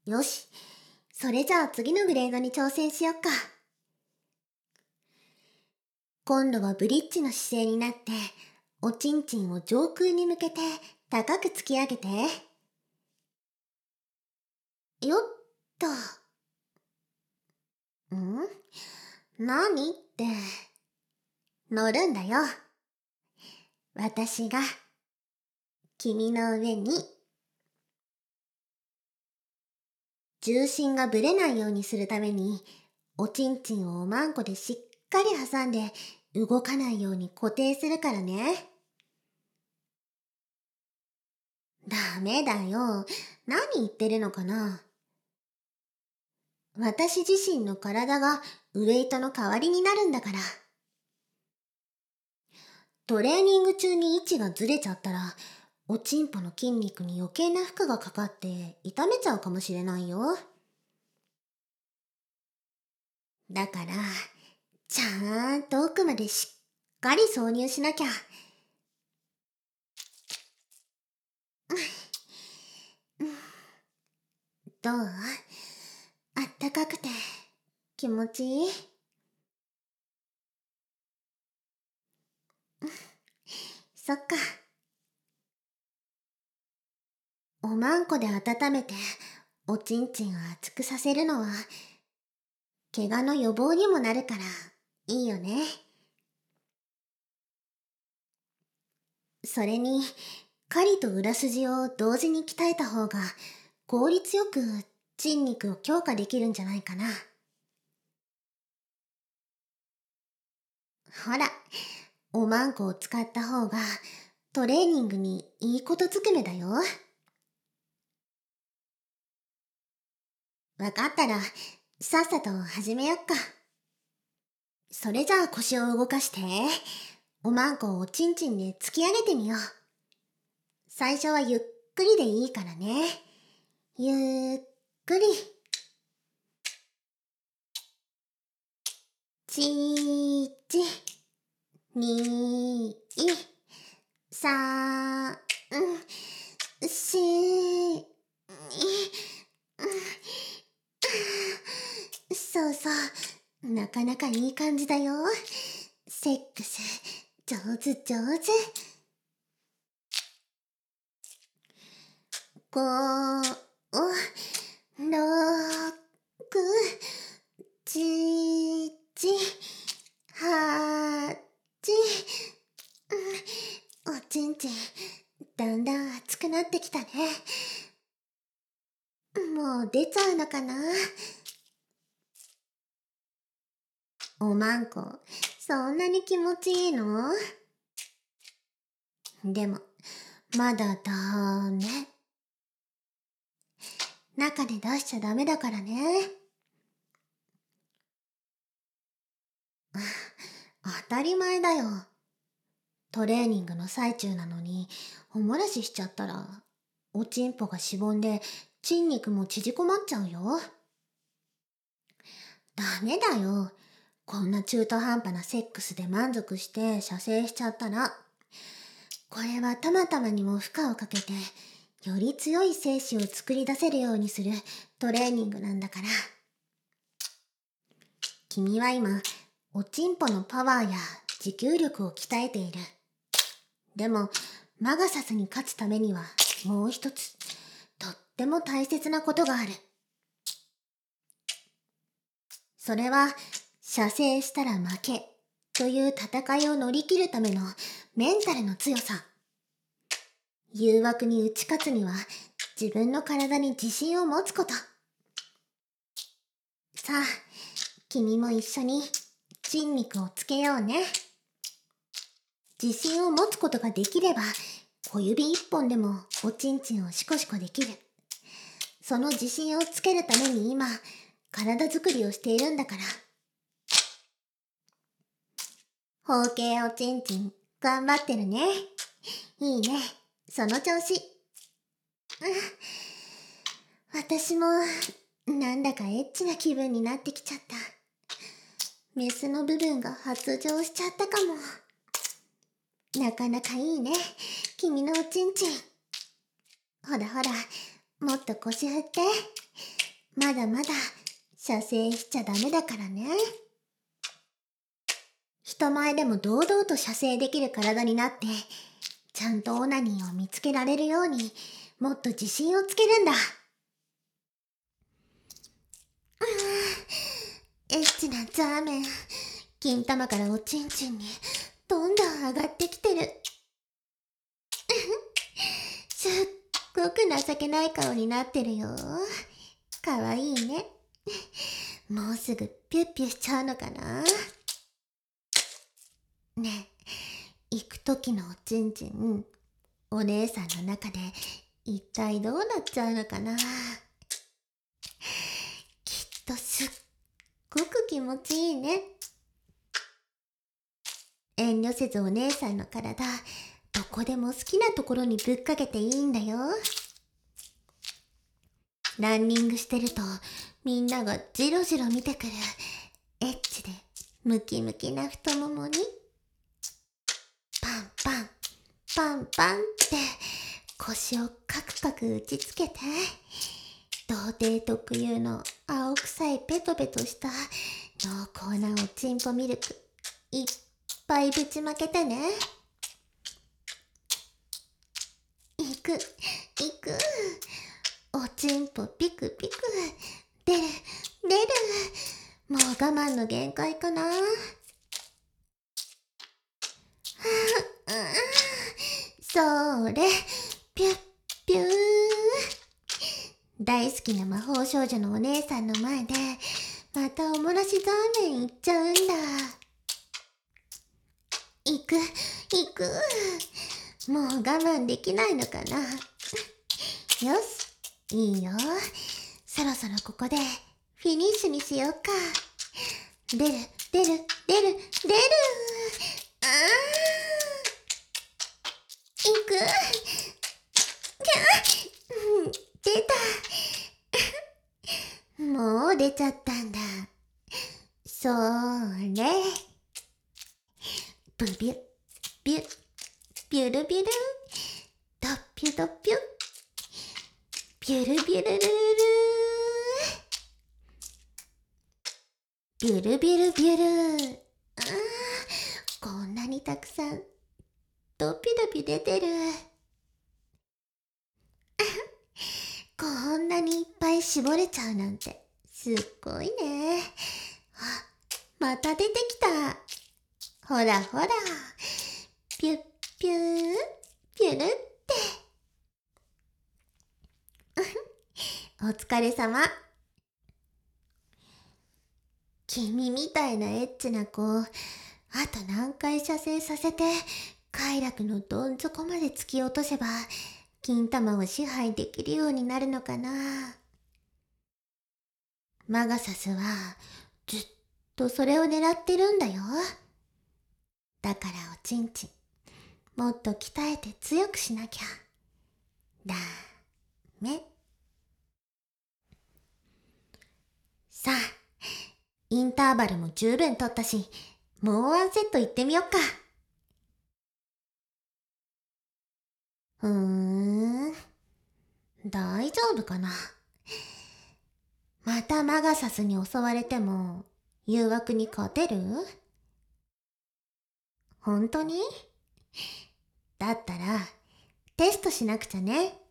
よし、それじゃあ次のグレードに挑戦しよっか。今度はブリッジの姿勢になって、おちんちんを上空に向けて高く突き上げて。よっと。何って。乗るんだよ。私が、君の上に。重心がぶれないようにするために、おちんちんをおまんこでしっかり挟んで、動かないように固定するからね。ダメだよ。何言ってるのかな。私自身の体がウエイトの代わりになるんだから。トレーニング中に位置がずれちゃったら、おちんぽの筋肉に余計な負荷がかかって痛めちゃうかもしれないよ。だから、ちゃんと奥までしっかり挿入しなきゃ。どう？あったかくて気持ちいい？そっか。おまんこで温めておちんちんを熱くさせるのは怪我の予防にもなるからいいよね。それに狩りと裏筋を同時に鍛えた方が効率よく筋肉を強化できるんじゃないかな。ほら、おまんこを使った方がトレーニングにいいことずくめだよ。わかったらさっさと始めよっか。それじゃあ腰を動かして、おまんこをおちんちんで突き上げてみよう。最初はゆっくりでいいからね。ゆっくり。1、2、3、4、そうそう。なかなかいい感じだよ。セックス、上手上手。5、6、7、8、おちんちん、だんだん熱くなってきたね。もう出ちゃうのかな。おまんこ、そんなに気持ちいいの？でも、まだだね。中で出しちゃダメだからね。当たり前だよ。トレーニングの最中なのに、おもらししちゃったら、おちんぽがしぼんで、筋肉も縮こまっちゃうよ。ダメだよ。こんな中途半端なセックスで満足して射精しちゃったら、これはたまたまにも負荷をかけて、より強い精子を作り出せるようにするトレーニングなんだから。君は今、おちんぽのパワーや持久力を鍛えている。でも、マガサスに勝つためにはもう一つ、とっても大切なことがある。それは、射精したら負けという戦いを乗り切るためのメンタルの強さ。誘惑に打ち勝つには自分の体に自信を持つこと。さあ、君も一緒に筋肉をつけようね。自信を持つことができれば、小指一本でもおちんちんをシコシコできる。その自信をつけるために今、体作りをしているんだから。包茎おちんちん、頑張ってるね。いいね。その調子。私も、なんだかエッチな気分になってきちゃった。メスの部分が発情しちゃったかも。なかなかいいね。君のおちんちん。ほらほら、 もっと腰振って。まだまだ射精しちゃダメだからね。人前でも堂々と射精できる体になって、ちゃんとオナニーを見つけられるように、もっと自信をつけるんだ。エッチなザーメン、金玉からおちんちんにどんどん上がってきてる。すっごく情けない顔になってるよ。かわいいね。もうすぐピュッピュしちゃうのかな。ねえ、行く時のおちんちん、お姉さんの中で一体どうなっちゃうのかな。きっとすっごく気持ちいいね。遠慮せずお姉さんの体、どこでも好きなところにぶっかけていいんだよ。ランニングしてるとみんながジロジロ見てくる。エッチでムキムキな太ももにパンパンパンパンって腰をカクカク打ちつけて、童貞特有の青臭いペトペトした濃厚なおちんぽミルクいっぱいぶちまけてね。いくおちんぽピクピク出るもう我慢の限界かな。それピュッピュー。大好きな魔法少女のお姉さんの前でまたおもらしザーメンいっちゃうんだ。行くもう我慢できないのかな。よし、いいよ。そろそろここでフィニッシュにしようか。出るあー、行く出た。もう出ちゃったんだ。それブビュビュビュルビュルドピュドピュビュルビュルルルルビュルビュルビュル。こんなにたくさんドピドピ出てる。こんなにいっぱい絞れちゃうなんてすっごいね。また出てきた。ほらピュッピューピュルって。お疲れ様。君みたいなエッチな子、あと何回射精させて快楽のどん底まで突き落とせば金玉を支配できるようになるのかな。マガサスはずっとそれを狙ってるんだよ。だからおちんちんもっと鍛えて強くしなきゃダメ。さあ、インターバルも十分取ったし、もうワンセットいってみよっか。大丈夫かな。またマガサスに襲われても誘惑に勝てる？本当に？だったらテストしなくちゃね。